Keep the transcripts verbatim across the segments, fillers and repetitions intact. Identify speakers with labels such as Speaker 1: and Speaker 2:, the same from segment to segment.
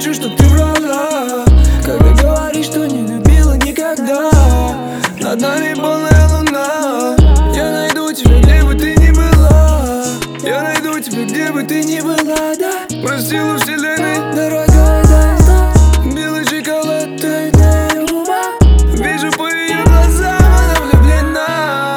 Speaker 1: хочу, чтоб ты врала, когда говоришь, что не любила никогда. Над нами полная луна. Я найду тебя, где бы ты ни была. Я найду тебя, где бы ты ни была, да. Простила вселенной, дорогая, дай знать. Белый шоколад тает на ее губах. Вижу по ее глазам, она влюблена.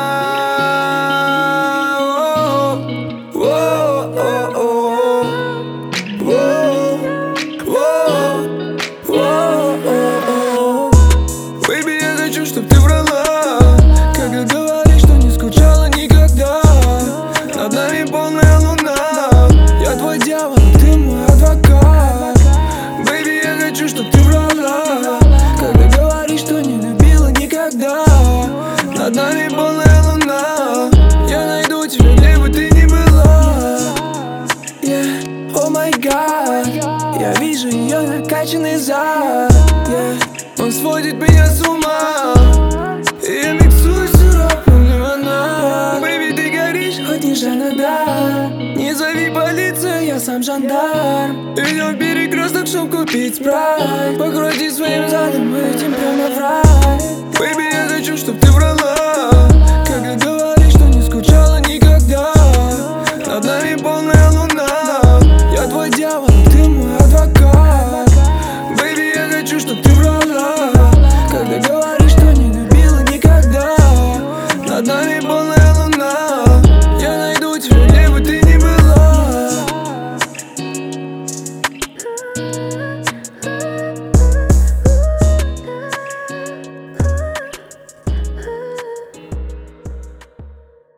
Speaker 1: Бэйби, я хочу, чтоб ты врала, когда говоришь, что не скучала никогда. Над нами полная луна. Я твой дьявол, ты мой адвокат. Бэйби, я хочу, чтоб ты врала, когда говоришь, что не любила никогда. Над нами полная луна. Я найду тебя, где бы ты ни была. Yeah, oh my God. Я вижу ее накачанный зад. Yeah. Он сводит меня с ума. И я миксую сироп и лимонад. Бэйби, ты горишь, хоть не жена, да. Не зови полицию, я сам жандарм. Идем в перекресток, чтоб купить спрайт. Покрути своим задом, мы летим прямо в рай.